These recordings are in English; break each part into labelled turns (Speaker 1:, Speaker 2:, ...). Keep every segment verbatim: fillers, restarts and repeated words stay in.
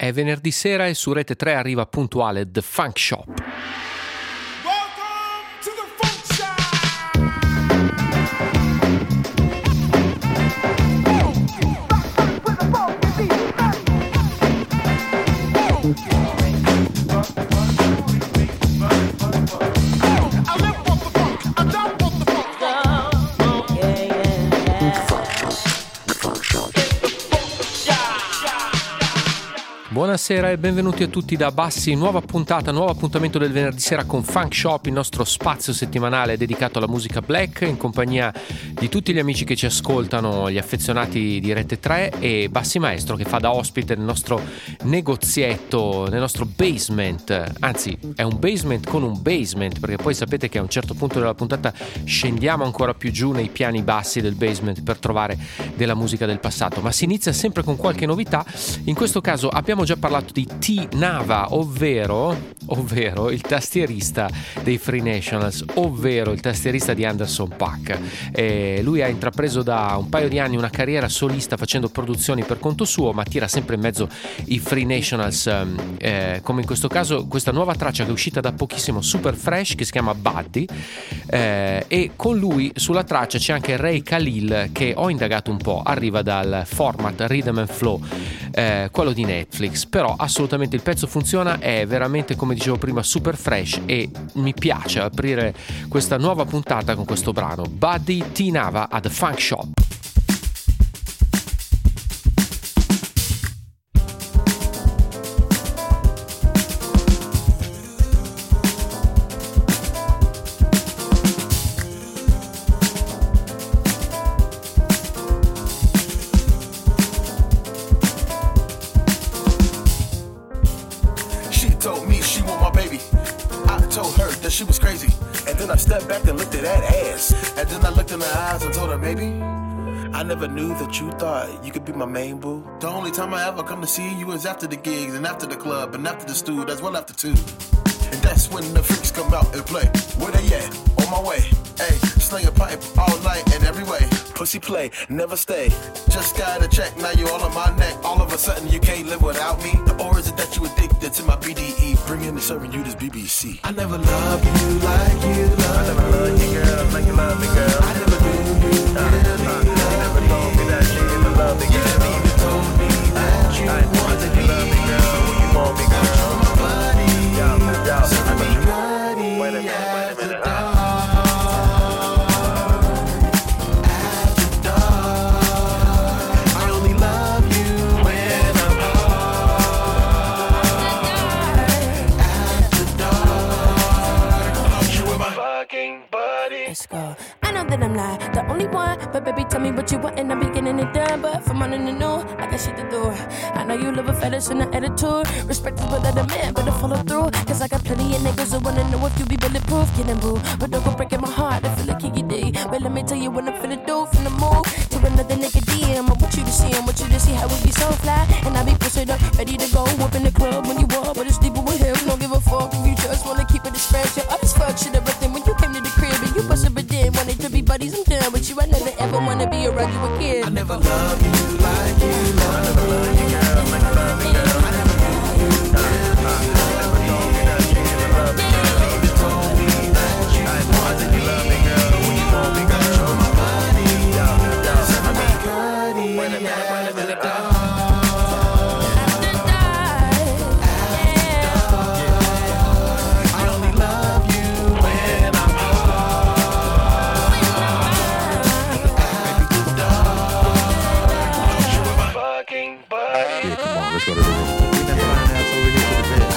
Speaker 1: È venerdì sera e su Rete tre arriva puntuale The Funk Shop. Buonasera e benvenuti a tutti da Bassi, nuova puntata, nuovo appuntamento del venerdì sera con Funk Shop, il nostro spazio settimanale dedicato alla musica black, in compagnia di tutti gli amici che ci ascoltano, gli affezionati di Rete tre e Bassi Maestro che fa da ospite nel nostro negozietto, nel nostro basement, anzi è un basement con un basement, perché poi sapete che a un certo punto della puntata scendiamo ancora più giù nei piani bassi del basement per trovare della musica del passato, ma si inizia sempre con qualche novità. In questo caso abbiamo già parlato di T Nava, ovvero, ovvero il tastierista dei Free Nationals, ovvero il tastierista di Anderson .Paak. Eh, lui ha intrapreso da un paio di anni una carriera solista facendo produzioni per conto suo, ma tira sempre in mezzo i Free Nationals, eh, come in questo caso questa nuova traccia che è uscita da pochissimo, super fresh, che si chiama Buddy, eh, e con lui sulla traccia c'è anche Ray Khalil, che ho indagato un po', arriva dal format Rhythm and Flow, eh, quello di Netflix. Però assolutamente il pezzo funziona, è veramente, come dicevo prima, super fresh e mi piace aprire questa nuova puntata con questo brano Buddy T Nava at The Funk Shop.
Speaker 2: She was crazy, and then I stepped back and looked at that ass, and then I looked in her eyes and told her, maybe I never knew that you thought you could be my main boo. The only time I ever come to see you is after the gigs and after the club and after the stew, that's well after two. And that's when the freaks come out and play. Where they at? On my way. Hey, sling a pipe all night and every way. Pussy play, never stay. Just got a check, now you all on my neck. All of a sudden you can't live without me. Or is it that you addicted to my B D E? Bringing and serving you this B B C. I never loved you like you love. I never loved you, girl, like you love me, girl. I never knew you uh, really uh, you never told me that you even love me, girl. You never even told me that you I wanted me. You love me, girl, when you want me, girl. You're my buddy. Yo, yo, so I never knew. Wait a minute, wait a minute. Uh,
Speaker 3: Let's go. I know that I'm not the only one, but baby, tell me what you want and I'm beginning it done. But from running the new, I got shit to do. I know you live a fetish and an attitude. Respectful of the man, better follow through. Cause I got plenty of niggas who wanna know if you be bulletproof. Getting boo, but don't go breaking my heart. I feel like you D. But let me tell you what I'm finna do. From the move to another nigga D. I want you to see, I want you to see how we be so fly. And I be posted up, ready to go up in the club when you walk. But it's deeper with him, don't give a fuck if you just wanna keep it fresh. All this fuck shit, everything when you came to the crib and you busted but then wanted to be buddies. I'm done with you. I never ever wanna be around you again.
Speaker 2: I never loved you like you love. I never loved you, girl, like you love me, girl. I never knew you really. You never told me that you even love me, girl. You even told me that you wanted me. You love me, girl, when you want me, girl. You're my buddy. Yo, yo, so I mean, buddy. Wait a minute, wait a minute, girl.
Speaker 4: Let's go to the room. Bring that fine ass over here to the bed.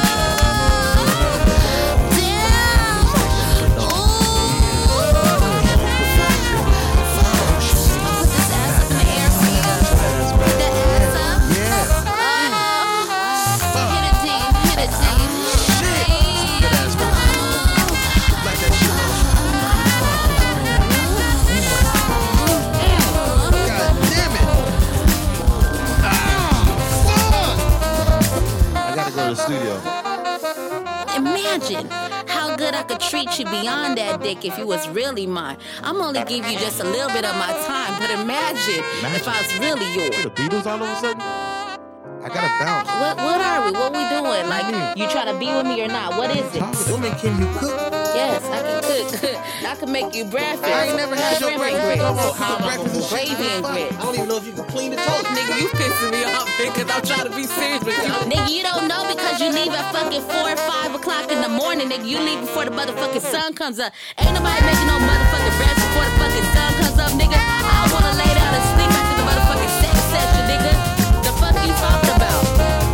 Speaker 4: Studio.
Speaker 5: Imagine how good I could treat you beyond that dick if you was really mine. I'm only give you just a little bit of my time, but imagine, imagine. if I was really yours.
Speaker 4: The Beatles all of a sudden? I gotta bounce.
Speaker 5: What what are we? What we doing? Like, you trying to be with me or not? What is it?
Speaker 2: Woman, can you cook?
Speaker 5: Yes, I can cook. I can make you breakfast.
Speaker 2: I ain't never had your
Speaker 5: Shrimp and
Speaker 2: breakfast.
Speaker 5: grits.
Speaker 2: I don't know how breakfast is
Speaker 5: Gravy and grits.
Speaker 2: I don't even know if you can clean the toilet.
Speaker 6: Nigga, you pissing me off because I'm trying to be serious with you.
Speaker 5: Nigga, you don't know because you leave at fucking four or five o'clock in the morning. Nigga, you leave before the motherfucking sun comes up. Ain't nobody making no motherfucking breakfast before the fucking sun comes up, nigga. I wanna lay down and sleep after the motherfucking sex session, nigga. The fuck you talking about?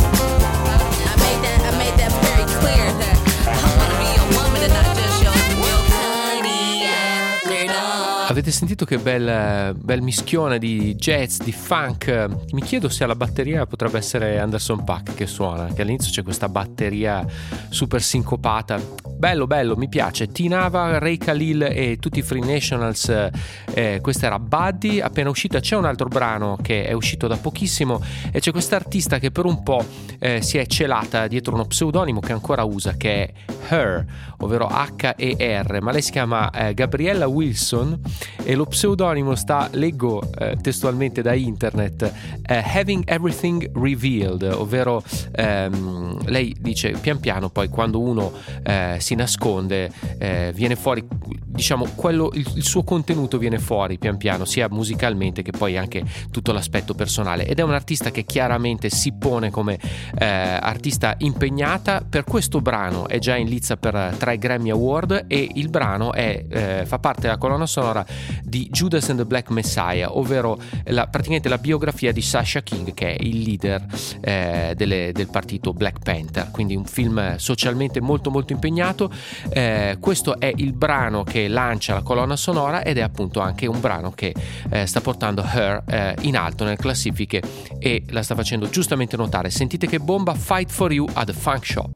Speaker 5: I made that, I made that very clear that I wanna be your woman and not just your, your honey after dark.
Speaker 1: Avete sentito che bel, bel mischione di jazz, di funk? Mi chiedo se alla batteria potrebbe essere Anderson .Paak che suona, che all'inizio c'è questa batteria super sincopata. Bello, bello, mi piace. T-Nava, Ray Khalil e tutti i Free Nationals, eh, questa era Buddy, appena uscita. C'è un altro brano che è uscito da pochissimo e c'è questa artista che per un po' eh, si è celata dietro uno pseudonimo che ancora usa, che è Her, ovvero H E R, ma lei si chiama eh, Gabriella Wilson e lo pseudonimo sta, leggo eh, testualmente da internet, eh, Having Everything Revealed, ovvero ehm, lei dice pian piano poi quando uno eh, si nasconde eh, viene fuori, diciamo, quello, il, il suo contenuto viene fuori pian piano, sia musicalmente che poi anche tutto l'aspetto personale, ed è un'artista che chiaramente si pone come eh, artista impegnata. Per questo brano è già in lizza per tre Grammy Award e il brano è, eh, fa parte della colonna sonora di Judas and the Black Messiah, ovvero la, praticamente la biografia di Sasha King, che è il leader eh, delle, del partito Black Panther, quindi un film socialmente molto molto impegnato. Eh, questo è il brano che lancia la colonna sonora ed è appunto anche un brano che eh, sta portando Her eh, in alto nelle classifiche e la sta facendo giustamente notare. Sentite che bomba, Fight for You at the Funk Shop.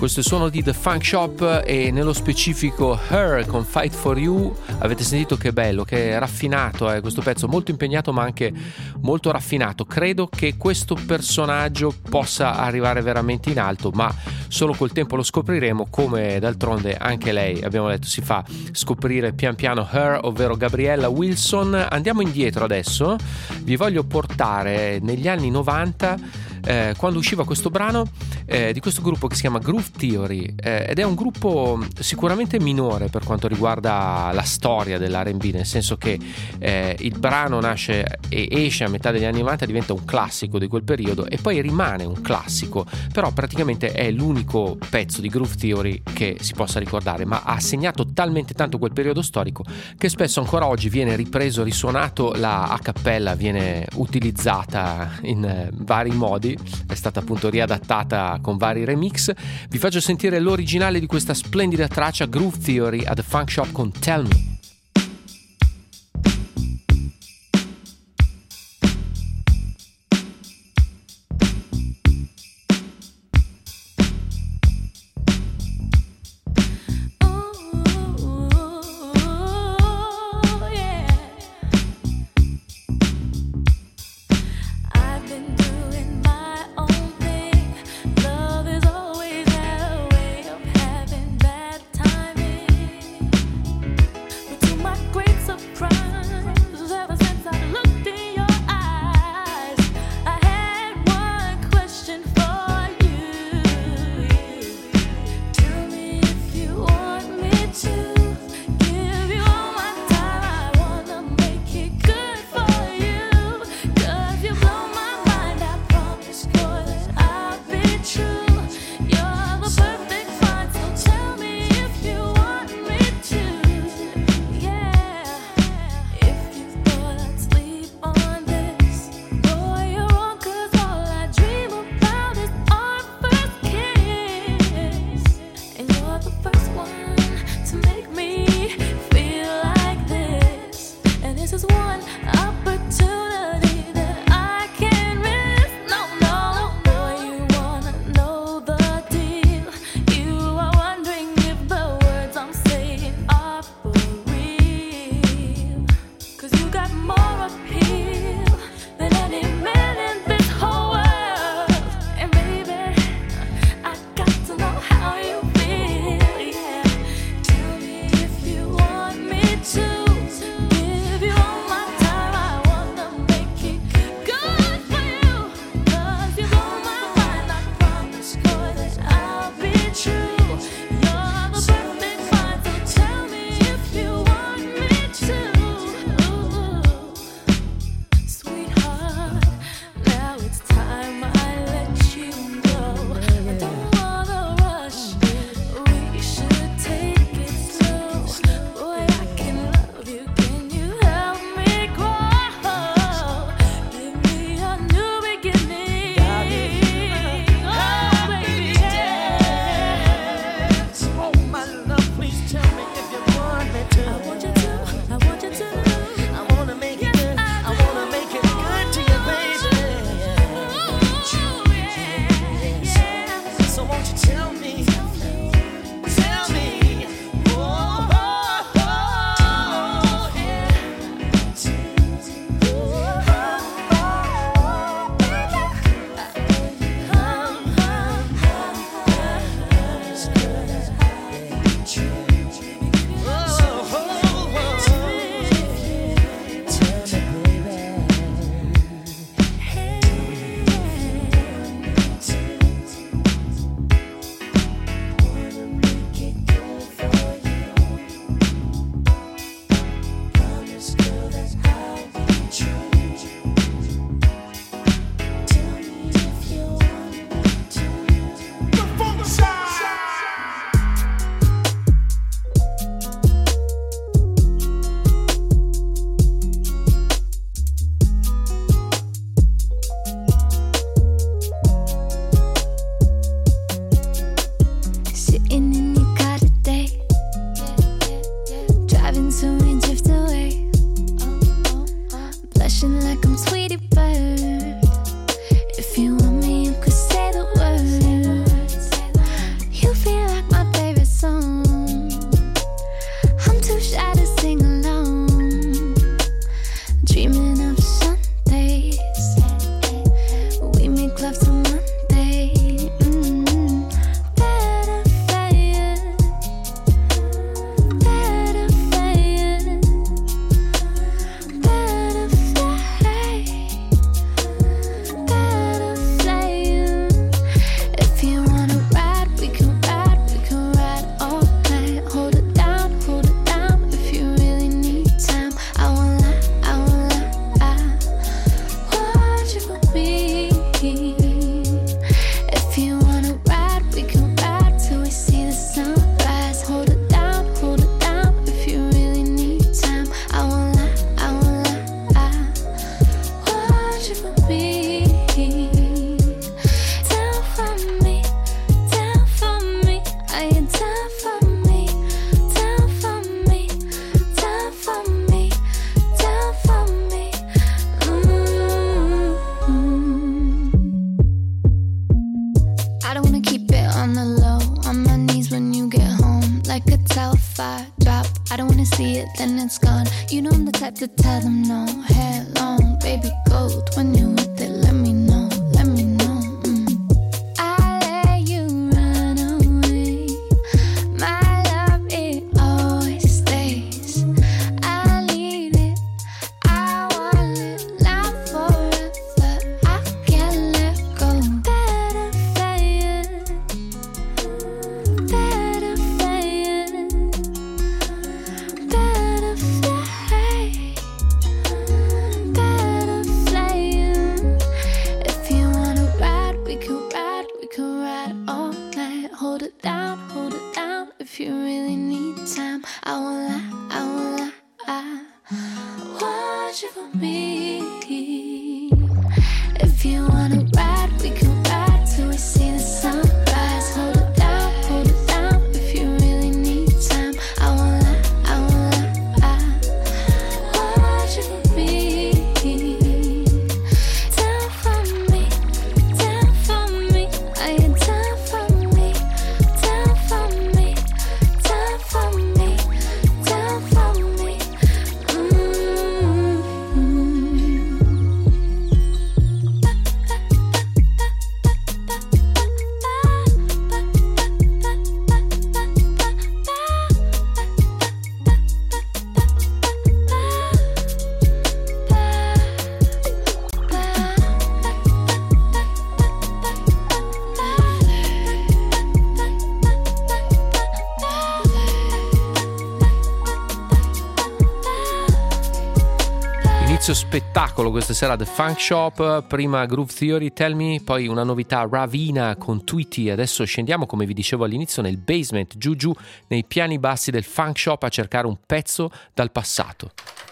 Speaker 1: Questo è il suono di The Funk Shop e nello specifico Her con Fight For You. Avete sentito che bello, che raffinato è questo pezzo, molto impegnato ma anche molto raffinato. Credo che questo personaggio possa arrivare veramente in alto, ma solo col tempo lo scopriremo, come d'altronde anche lei, abbiamo detto, si fa scoprire pian piano. Her, ovvero Gabriella Wilson. Andiamo indietro adesso, vi voglio portare negli anni novanta, eh, quando usciva questo brano eh, di questo gruppo che si chiama Groove Theory, eh, ed è un gruppo sicuramente minore per quanto riguarda la storia dell'R and B, nel senso che eh, il brano nasce e esce a metà degli anni novanta, diventa un classico di quel periodo e poi rimane un classico, però praticamente è l'unico pezzo di Groove Theory che si possa ricordare, ma ha segnato talmente tanto quel periodo storico che spesso ancora oggi viene ripreso, risuonato, la a cappella viene utilizzata in eh, vari modi, è stata appunto riadattata con vari remix. Vi faccio sentire l'originale di questa splendida traccia, Groove Theory at The Funk Shop con Tell Me.
Speaker 3: Mind
Speaker 7: on the low, on my knees when you get home, like a telephone drop. I don't wanna see it, then it's gone. You know I'm the type to tell them no. Hair long, baby gold. When you're with it, let me know, let me know. Mm. I let you run away. My love, it always stays. I need it, I want it, not forever. I can't let go. Better Better fly, better fly, better fly. If you wanna ride, we can ride, we can ride all night. Hold it down, hold it down. If you really need time, I won't lie, I won't lie. I want you for me. If you wanna ride, we can ride till we see the sunrise. Hold it down, hold it down. If you really need time, I won't lie, I won't lie. I want you for me. Down for me, down for me. Are you down for me? Down for me, down for me, down for me.
Speaker 1: Inizio spettacolo questa sera The Funk Shop, prima Groove Theory, Tell Me, poi una novità Ravina con Tweety. Adesso scendiamo, come vi dicevo all'inizio, nel basement, giù giù, nei piani bassi del Funk Shop a cercare un pezzo dal passato.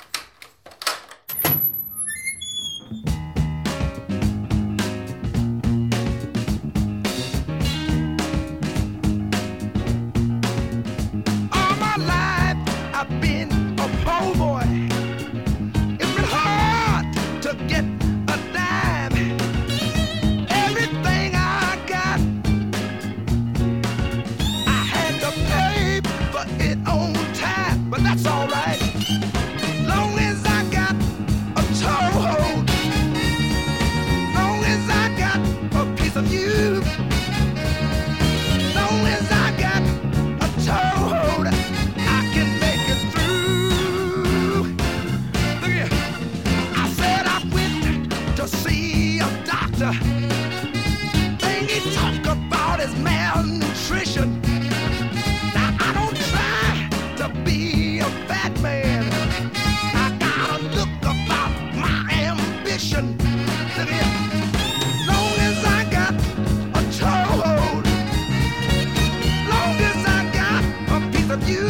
Speaker 2: All my life I've been a poor boy. It's been hard to get a dime. Everything I got, I had to pay for it on time, but that's all right. Long as I got a toehold, long as I got a piece of you, long as I got a toehold, I can make it through. Look here. I said I went to see a doctor. Thing he talk about is malnutrition. Now I don't try to be a fat man. I gotta look about my ambition. Look here. Long as I got a toehold, long as I got a piece of you,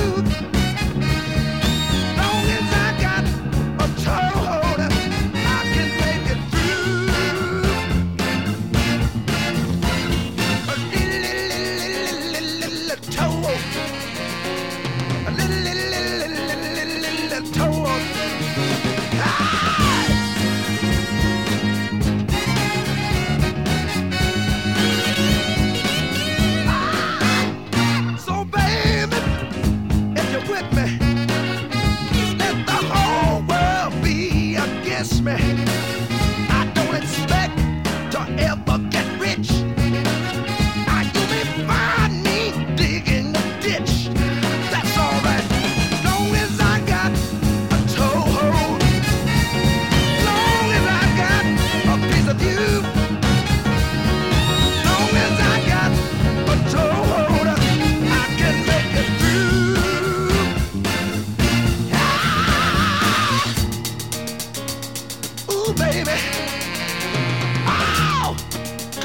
Speaker 2: long as I got a toehold, I can make it through. A little, little, little, little, little toehold. A little, little, little, little, little, little toehold. Ah! So baby, if you're with me, let the whole world be against me. I don't expect to ever get rich. Now you may find me digging a ditch. That's all right. Long as I got a toehold, long as I got a piece of you, long as I got a toehold, I can make it through. Ah! Ooh, baby. Ow!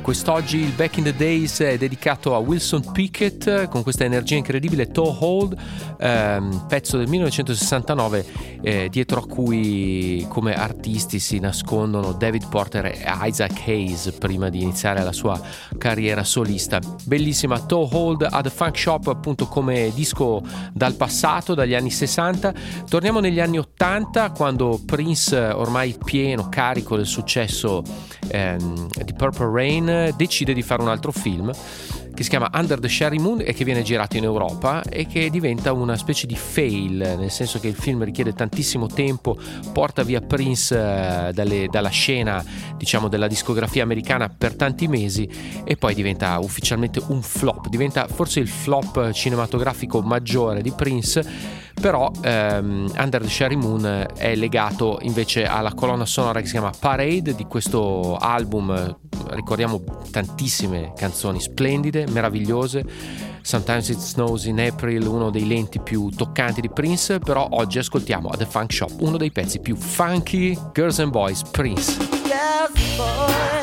Speaker 1: Quest'oggi il Back in the Days è dedicato a Wilson Pickett con questa energia incredibile, Toe Hold, ehm, pezzo del millenovecentosessantanove eh, dietro a cui come artisti si nascondono David Porter e Isaac Hayes prima di iniziare la sua carriera solista. Bellissima Toe Hold a The Funk Shop, appunto come disco dal passato, dagli anni sessanta. Torniamo negli anni ottanta, quando Prince, ormai pieno, carico del successo ehm, di Purple Rain, decide di fare un altro film che si chiama Under the Cherry Moon e che viene girato in Europa e che diventa una specie di fail, nel senso che il film richiede tantissimo tempo, porta via Prince eh, dalle, dalla scena, diciamo, della discografia americana per tanti mesi e poi diventa ufficialmente un flop, diventa forse il flop cinematografico maggiore di Prince. Però ehm, Under the Cherry Moon è legato invece alla colonna sonora che si chiama Parade di questo album. Ricordiamo tantissime canzoni splendide, meravigliose. Sometimes It Snows in April, uno dei lenti più toccanti di Prince. Però oggi ascoltiamo a The Funk Shop uno dei pezzi più funky, Girls and Boys, Prince.
Speaker 8: Girls and boys.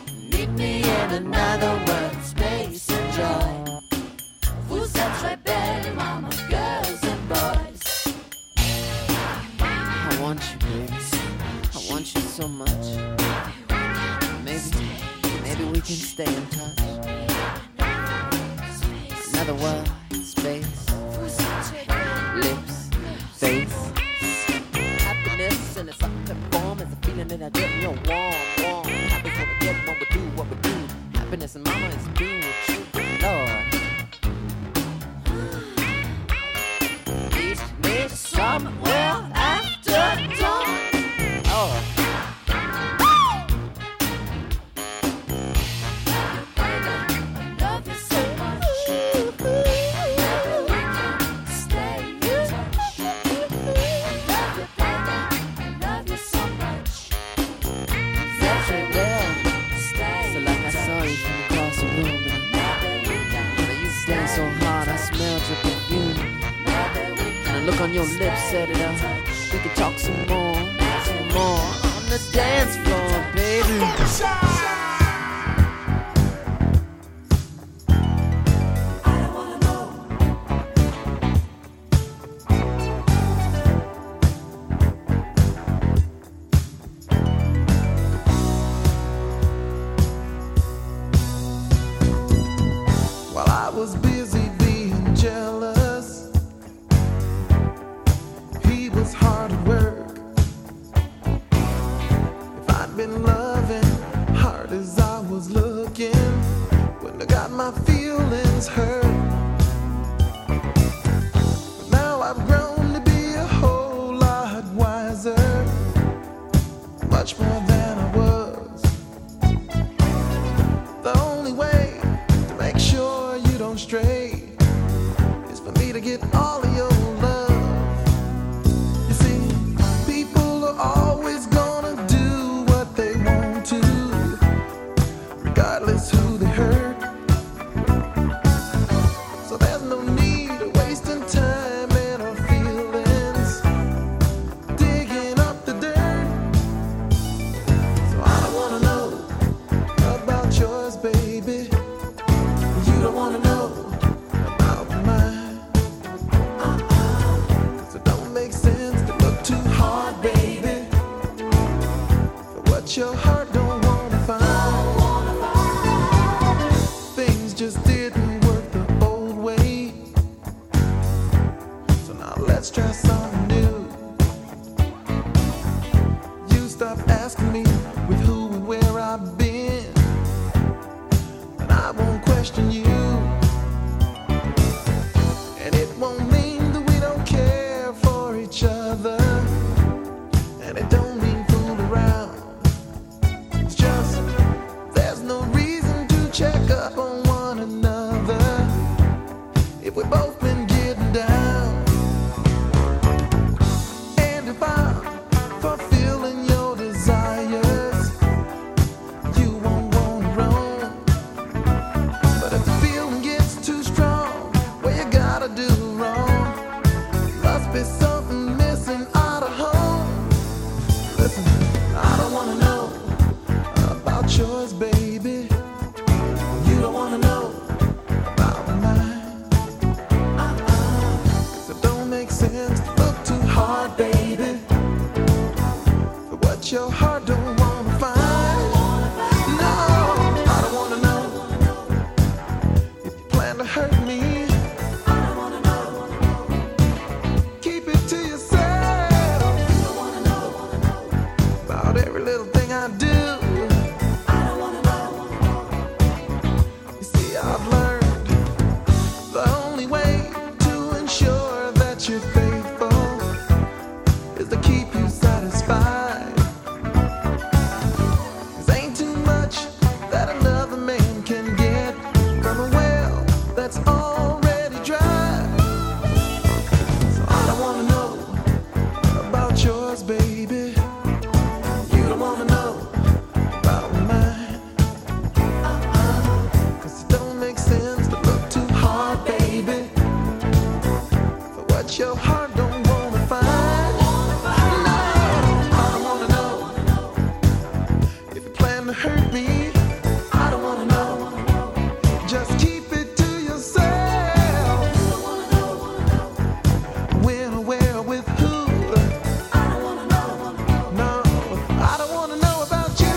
Speaker 9: Another world, space and joy. Vous êtes très belle.
Speaker 8: so much. Maybe, maybe we can stay in touch. Another word, space, lips, face. Happiness in its ultimate form is a feeling that I get in your warm, warm. Happiness when we get when we do what we do. Happiness and mama is being with you, Lord. Meet me somewhere after dawn. Oh. Look on your lips, set it up. We can talk some more, some more on the dance floor, baby.
Speaker 2: While I was busy being jealous, was hard at work. If I'd been loving hard as I was looking, wouldn't have got my feelings hurt. But now I've grown to be a whole lot wiser, much more than I was. The only way to make sure you don't stray is for me to get all of your love. Always gonna do what they want to, regardless who they hurt. So there's no need of wasting time and our feelings digging up the dirt. So I don't wanna know about yours, baby. You don't wanna know about mine. Cause it don't make sense to look too hard, baby. What your heart don't wanna find. Things just didn't work the old way. So now let's try something new. You stop asking me with who and where I've been, and I won't question you. And it won't mean that we don't care for each other, and it don't mean fool around. Check up on one another if we've both been getting down. And if I'm fulfilling your desires, you won't want to roam. But if the feeling gets too strong, well, you gotta do wrong. Must be something missing out of home. Listen, I don't wanna know about yours, baby. You don't wanna know about mine. Uh-uh. Cause it don't make sense to look too hard, baby, for what your heart don't wanna find. No, I don't wanna know if you plan to hurt me. I don't wanna know. Keep it to yourself. You don't wanna know about every little thing I do. I've learned the only way to ensure that you're faithful is to keep you satisfied. 'Cause ain't too much that another man can get from a well that's already dry. So I don't wanna know about yours, baby. You don't wanna know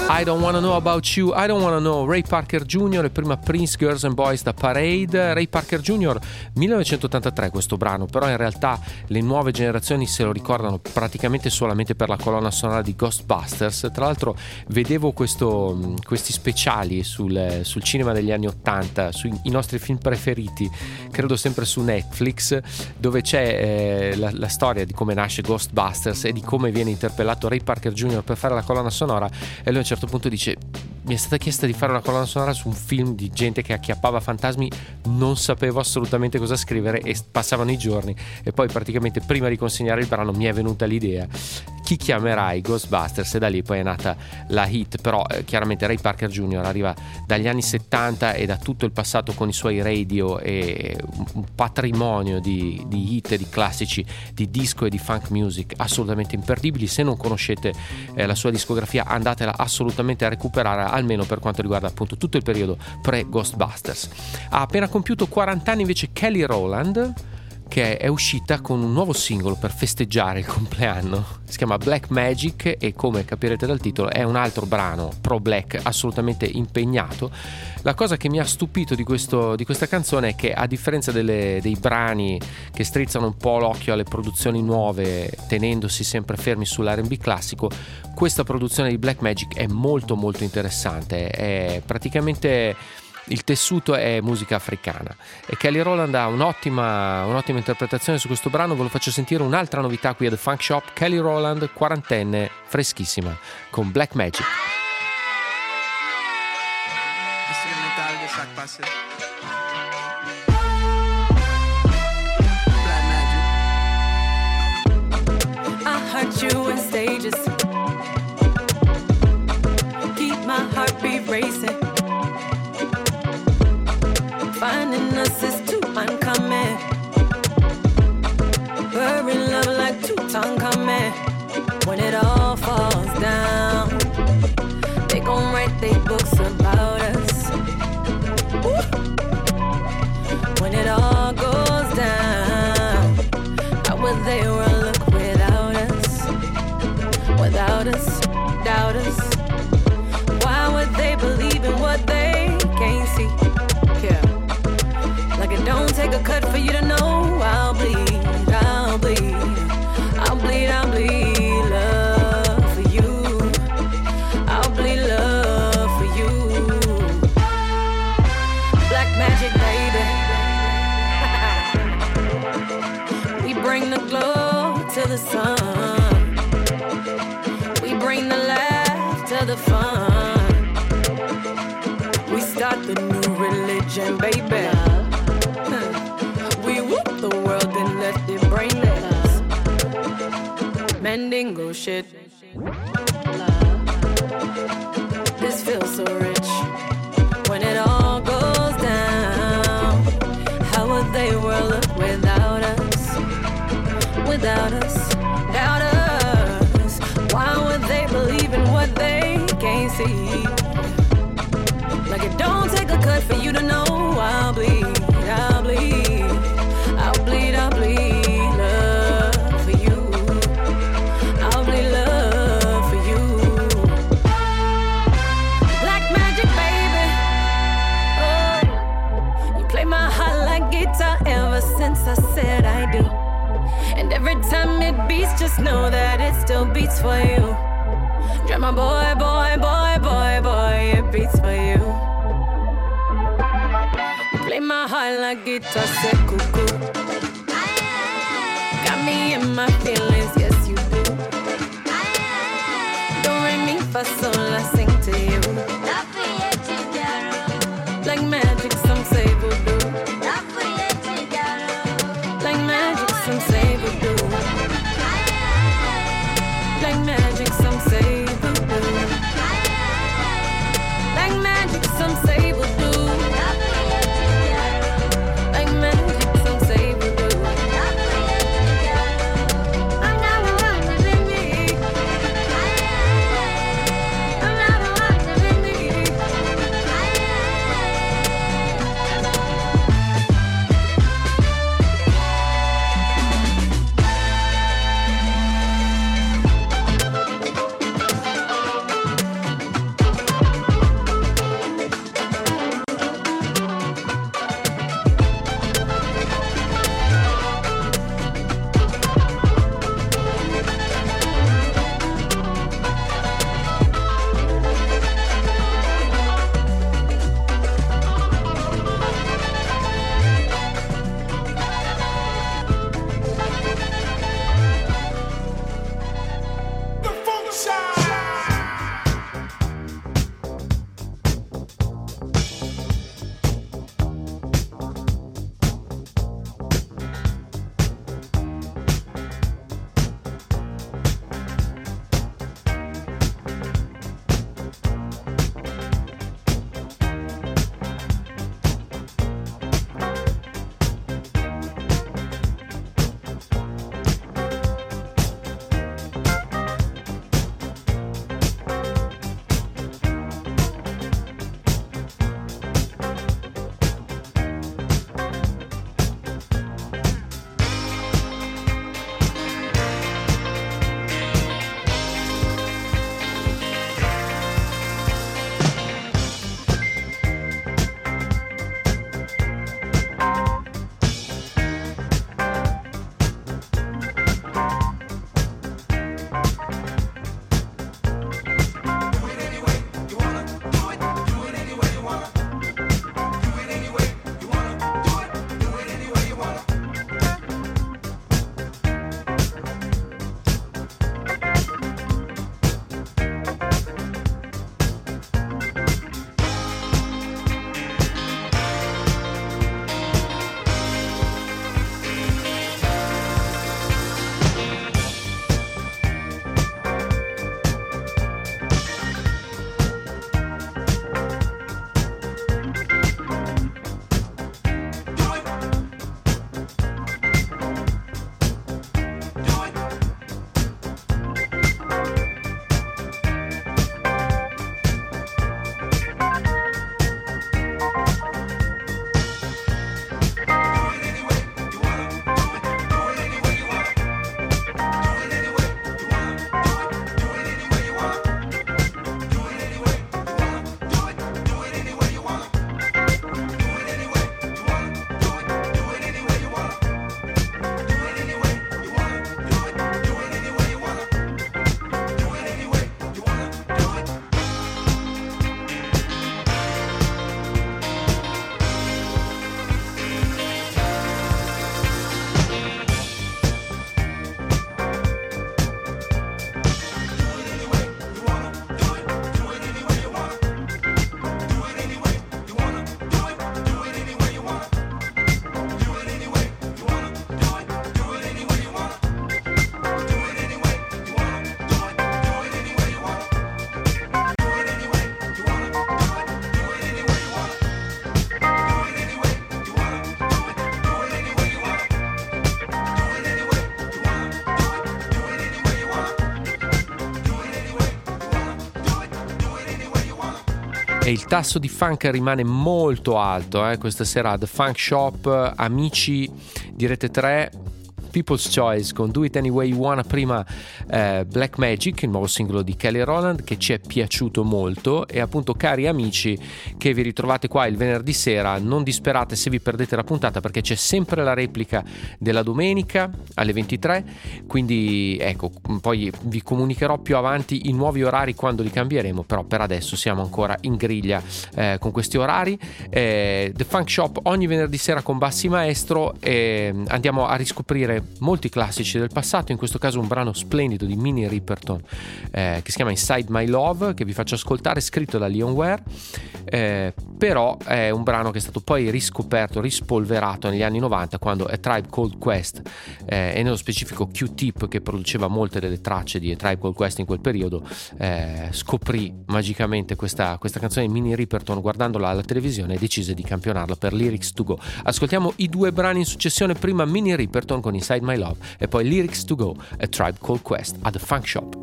Speaker 1: I Don't Wanna Know About You, I Don't Wanna Know, Ray Parker Junior e prima Prince, Girls and Boys da Parade. Ray Parker Junior millenovecentottantatré questo brano, però in realtà le nuove generazioni se lo ricordano praticamente solamente per la colonna sonora di Ghostbusters. Tra l'altro vedevo questo, questi speciali sul, sul cinema degli anni ottanta, sui i nostri film preferiti, credo sempre su Netflix, dove c'è eh, la, la storia di come nasce Ghostbusters e di come viene interpellato Ray Parker Junior per fare la colonna sonora, e lui a un certo punto dice: mi è stata chiesta di fare una colonna sonora su un film di gente che acchiappava fantasmi, non sapevo assolutamente cosa scrivere e passavano i giorni, e poi praticamente prima di consegnare il brano mi è venuta l'idea: chi chiamerai Ghostbusters? E da lì poi è nata la hit. Però eh, chiaramente Ray Parker Junior arriva dagli anni settanta e da tutto il passato con i suoi radio e un patrimonio di, di hit e di classici di disco e di funk music assolutamente imperdibili. Se non conoscete eh, la sua discografia, andatela assolutamente a recuperare, almeno per quanto riguarda appunto tutto il periodo pre-Ghostbusters. Ha appena compiuto quaranta anni invece Kelly Rowland, che è uscita con un nuovo singolo per festeggiare il compleanno. Si chiama Black Magic e, come capirete dal titolo, è un altro brano pro black assolutamente impegnato. La cosa che mi ha stupito di, questo, di questa canzone è che, a differenza delle, dei brani che strizzano un po' l'occhio alle produzioni nuove tenendosi sempre fermi sull'R and B classico, questa produzione di Black Magic è molto molto interessante. È praticamente... il tessuto è musica africana e Kelly Rowland ha un'ottima, un'ottima interpretazione su questo brano. Ve lo faccio sentire, un'altra novità qui a The Funk Shop. Kelly Rowland, quarantenne, freschissima, con Black Magic.
Speaker 9: I heard you in stages, keep my heartbeat racing. Finding us is too uncommon. We're in love like Tutankhamen. When it all falls down, they gon' write their books about us. Woo! When it all goes down, how would they will look without us? Without us, doubt us. Why would they believe in what they can't see? Yeah. Like it don't take a cut for you to know I'll bleed, I'll bleed, I'll bleed, I'll bleed love for you. I'll bleed love for you. Black magic, baby. We bring the glow to the sun. We bring the laugh to the fun. We start the new religion, baby. The world and left it brainless. Mandingo shit. This feels so rich. When it all goes down, how would they world look without us? Without us, doubt us. Why would they believe in what they can't see? Like it don't take a cut for you to know I'll bleed, I'll bleed. I'll bleed, I'll bleed love for you. I'll bleed love for you. Black magic, baby. Oh, you play my heart like guitar ever since I said I do. And every time it beats, just know that it still beats for you. Drama boy, boy, boy, boy, boy, it beats for you. Play my heart like guitar, say cuckoo. Got me in my feelings, yes you do. Don't re mi fa sol, I sing to you. Like magic, some say voodoo. Like magic, some say voodoo. Like magic, some say voodoo. Like magic, some say voodoo. Like magic, some say voodoo. I'm not the one to be me. I'm not the one to
Speaker 1: E il tasso di funk rimane molto alto, eh? Questa sera The Funk Shop, amici di Rete tre, People's Choice con Do It Any Way You Wanna, prima eh, Black Magic, il nuovo singolo di Kelly Rowland che ci è piaciuto molto. E appunto, cari amici che vi ritrovate qua il venerdì sera, non disperate se vi perdete la puntata, perché c'è sempre la replica della domenica alle ventitré, quindi ecco, poi vi comunicherò più avanti i nuovi orari quando li cambieremo, però per adesso siamo ancora in griglia eh, con questi orari. eh, The Funk Shop ogni venerdì sera con Bassi Maestro, e andiamo a riscoprire molti classici del passato, in questo caso un brano splendido di Minnie Riperton eh, che si chiama Inside My Love, che vi faccio ascoltare, scritto da Leon Ware, eh, però è un brano che è stato poi riscoperto, rispolverato negli anni novanta, quando A Tribe Called Quest eh, e nello specifico Q-Tip, che produceva molte delle tracce di A Tribe Called Quest in quel periodo, eh, scoprì magicamente questa, questa canzone di Minnie Riperton guardandola alla televisione e decise di campionarla per Lyrics to Go. Ascoltiamo i due brani in successione, prima Minnie Riperton con Inside My Love e poi Lyrics to Go, A Tribe Called Quest at The Funk Shop.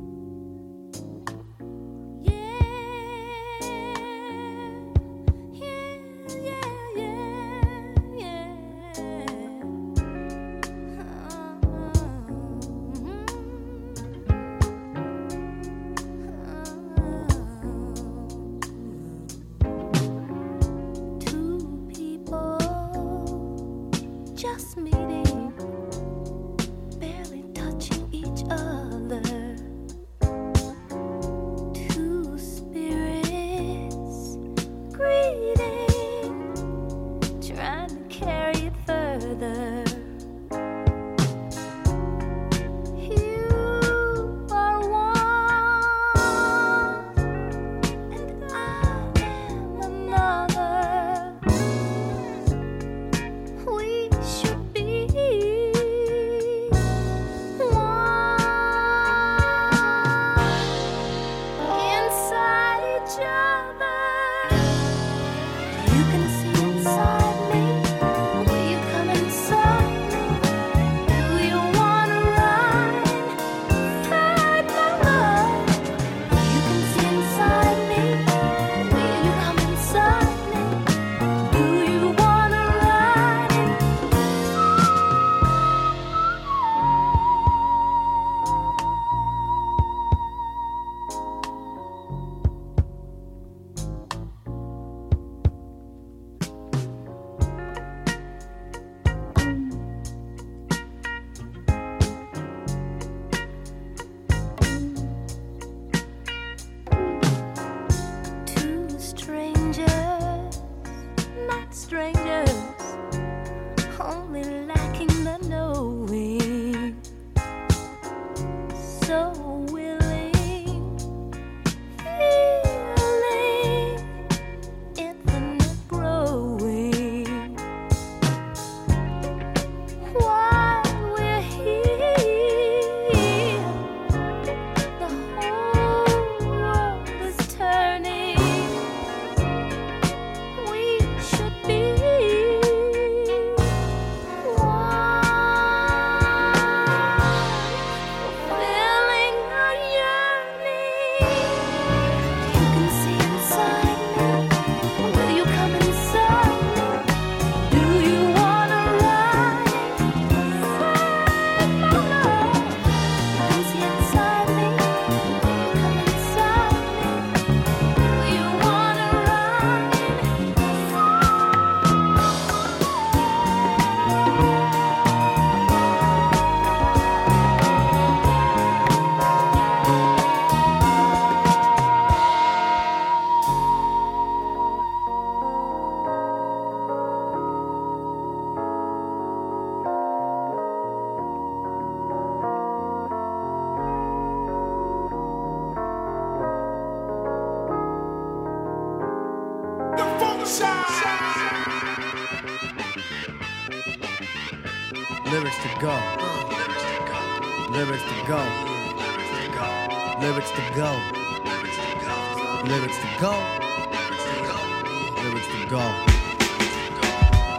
Speaker 10: Lyrics to go. Lyrics to go. Lyrics to go. Lyrics to go. Lyrics to go.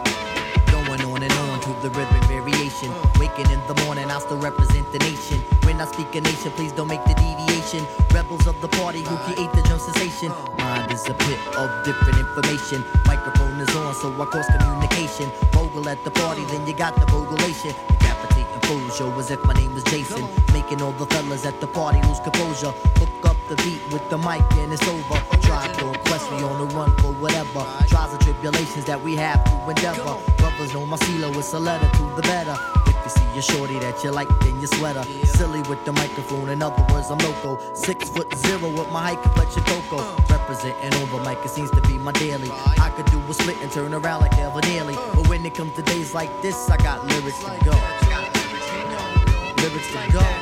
Speaker 10: Going on and on to the rhythmic variation. Waking in the morning, I'll still represent the nation.
Speaker 11: when I speak a nation, please don't make the deviation. Rebels of the party who create the drum sensation. Mind is a pit of different information. Microphone is on, so I cause communication. Bogle at the party, then you got the bogulation. Decapitating fools, show as if my name was Jason. Making all the fellas at the party lose composure. Hook up the beat with the mic and it's over. Try to request me on the run for whatever. Trials and tribulations that we have to endeavor. Brothers know my CeeLo, it's a letter to the better. If you see a shorty that you like, then you sweater. Silly with the microphone, in other words, I'm loco. Six foot zero with my high complexion cocoa. Representing on the mic, it seems to be my daily. I could do a split and turn around like Evan Nearly. But when it comes to days like this, I got lyrics to go. Lyrics to go.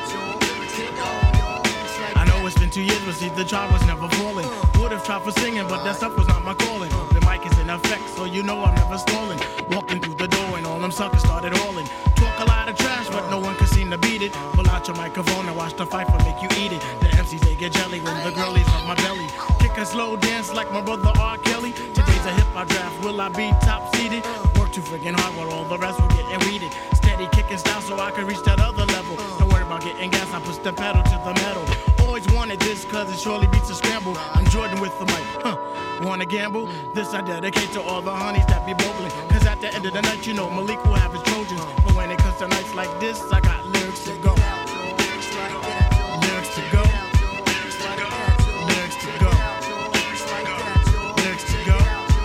Speaker 12: I know it's been two years, but see the job was never falling. Would have tried for singing, but that stuff was not my calling. The mic is in effect, so you know I'm never stalling. Walking through the door and all them suckers started hauling. Talk a lot of trash, but no one could seem to beat it. Pull out your microphone and watch the fight for make you eat it. The M Cs, they get jelly when the girlies rub my belly. Kick a slow dance like my brother R. Kelly. Today's a hip-hop draft, will I be top-seeded? Work too friggin' hard while all the rest will get weeded. Steady kicking style so I can reach that other level. Don't worry about getting gas, I push the pedal to the metal. Always wanted this cause it surely beats a scramble. I'm Jordan with the mic, huh? Wanna gamble? This I dedicate to all the honeys that be bogling. Cause at the end of the night, you know Malik will have his Trojans. But when it comes to nights like this, I got lyrics to go. Lyrics to go. Lyrics to go. Lyrics to go.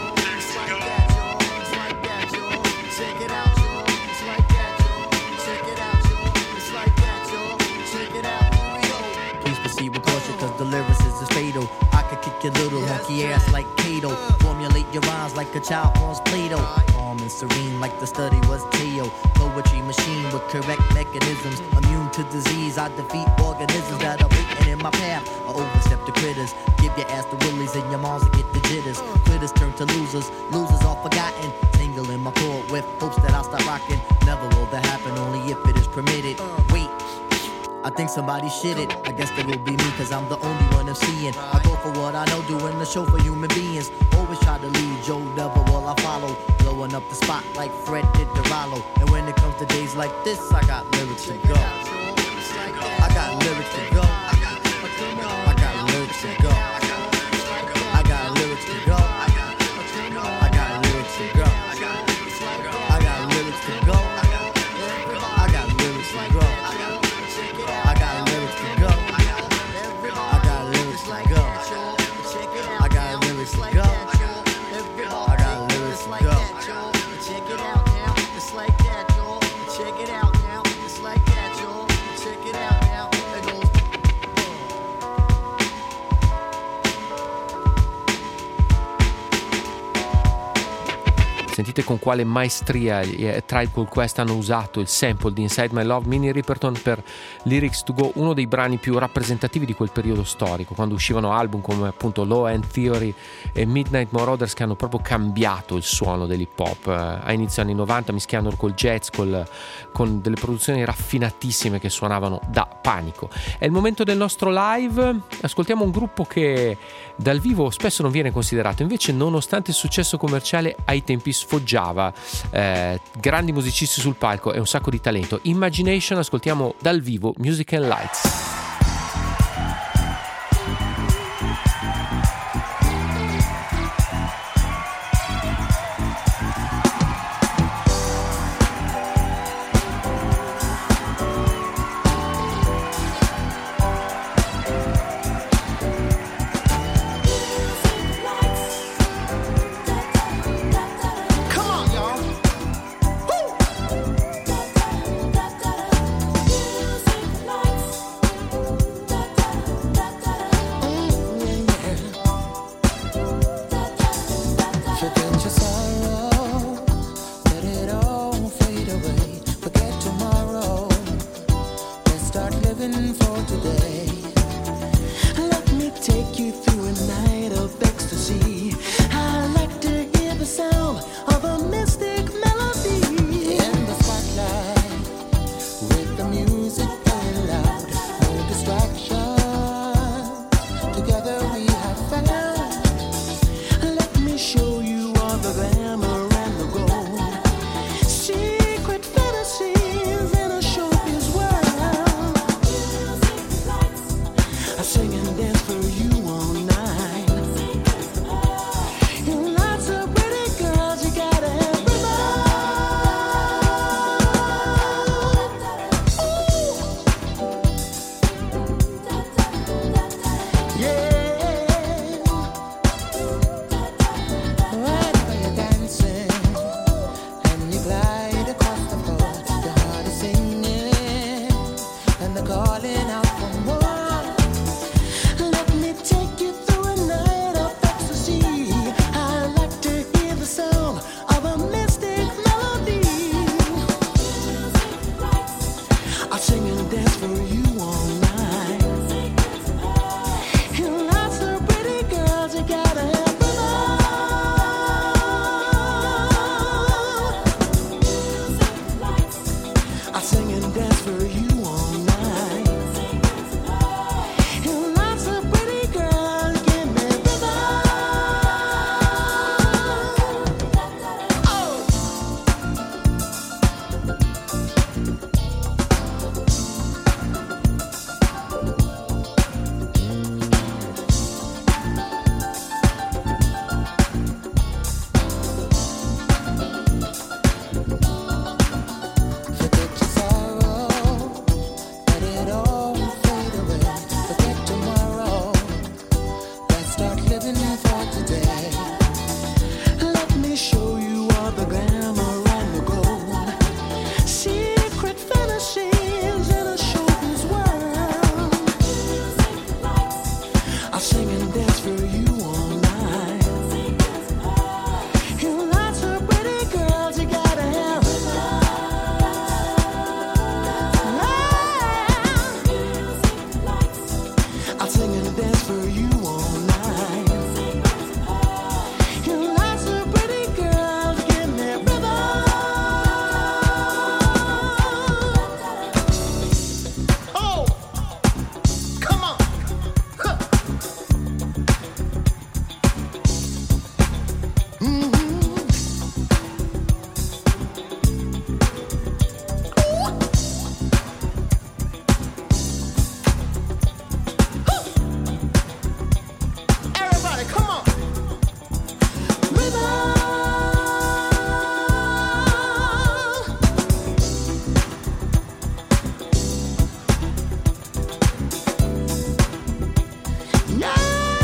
Speaker 11: Check it out, y'all. It's like that, y'all. Check it out, y'all. It's like that, y'all. Check it out. Please proceed with caution, cause the lyricist is fatal. I could kick your little monkey ass like Kato. Formulate your rhymes like a child forms Play-Doh. Calm and serene like the study was Teo. Poetry machine with correct mechanisms. Immune to disease, I defeat organisms that are waiting in my path. I overstep the critters. Give your ass the willies and your moms to get the jitters. Quitters turn to losers, losers are forgotten. Tangle in my chord with hopes that I'll stop rocking. Never will that happen, only if it is permitted. Wait, I think somebody shit it. I guess that will be me, cause I'm the only one I'm seeing. I go for what I know, doing the show for human beings. Always try to lead Joe, never will I follow. Blowing up the spot like Fred did to Rollo. And when it comes to days like this, I got lyrics to go. I got lyrics to go. I got lyrics to go. I got lyrics to go. I got lyrics to go. I got lyrics to go. I got lyrics to go. I got lyrics to go. I got lyrics to go. I got lyrics to go. I got lyrics to go. Check it out now. It's like that, y'all. Check it out now. It's like that, y'all. Check it out now. It goes.
Speaker 1: Sentite con quale maestria eh, Tribe Called Quest hanno usato il sample di Inside My Love Minnie Riperton per Lyrics to Go, uno dei brani più rappresentativi di quel periodo storico, quando uscivano album come appunto Low End Theory e Midnight Marauders, che hanno proprio cambiato il suono dell'hip hop eh, a inizio anni novanta, mischiando col jazz, col, con delle produzioni raffinatissime che suonavano da panico. È il momento del nostro live, ascoltiamo un gruppo che dal vivo spesso non viene considerato, invece nonostante il successo commerciale ai tempi sfoggiava, eh, grandi musicisti sul palco e un sacco di talento. Imagination, ascoltiamo dal vivo Music and Lights.
Speaker 2: start living for today. Let me show you all the glamour and the gold. Secret fantasies in a showbiz world. I'll sing and dance for you all night. You lots of pretty girls, you gotta have it. I'll sing and dance for you all night. You lots of pretty girls, give me rhythm. Oh, come on. Huh. Mm-hmm. Everybody, come on. Rhythm. Yeah.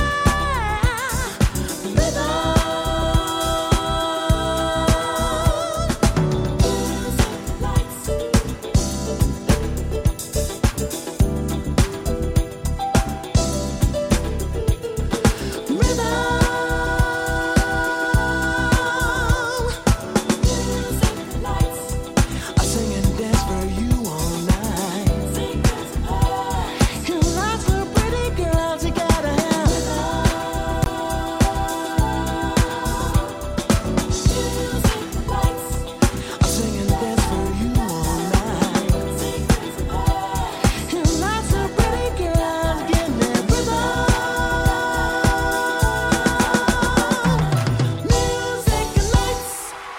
Speaker 2: I sing and dance for you all night. You lots of pretty girls, you gotta have it. I sing and dance for you all night. You lots of pretty girls, give me rhythm. Music and lights.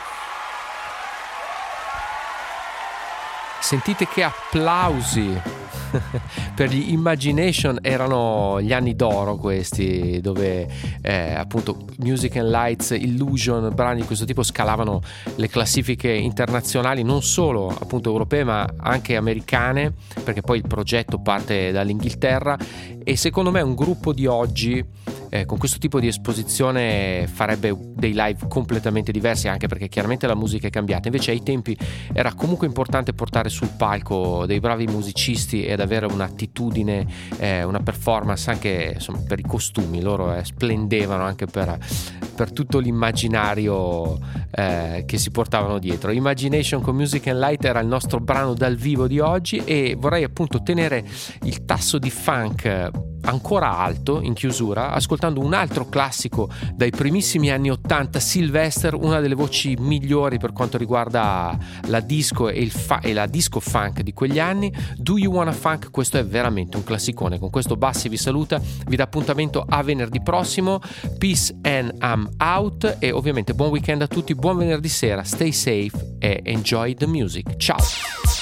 Speaker 1: Sentite che applausi per gli Imagination. Erano gli anni d'oro questi, dove eh, appunto Music and Lights, Illusion, brani di questo tipo scalavano le classifiche internazionali, non solo appunto europee ma anche americane, perché poi il progetto parte dall'Inghilterra. E secondo me un gruppo di oggi eh, con questo tipo di esposizione farebbe dei live completamente diversi, anche perché chiaramente la musica è cambiata. Invece ai tempi era comunque importante portare sul palco dei bravi musicisti ed avere un'attitudine, eh, una performance anche insomma per i costumi. Loro eh, splendevano anche per, per tutto l'immaginario eh, che si portavano dietro. Imagination con Music and Light era il nostro brano dal vivo di oggi, e vorrei appunto tenere il tasso di funk ancora alto in chiusura ascoltando un altro classico dai primissimi anni ottanta, Sylvester, una delle voci migliori per quanto riguarda la disco e, il fa- e la disco funk di quegli anni. Do You Wanna Funk? Questo è veramente un classicone. Con questo Bassi vi saluta, vi dà appuntamento a venerdì prossimo. Peace and I'm out, e ovviamente buon weekend a tutti, buon venerdì sera, stay safe e enjoy the music. Ciao.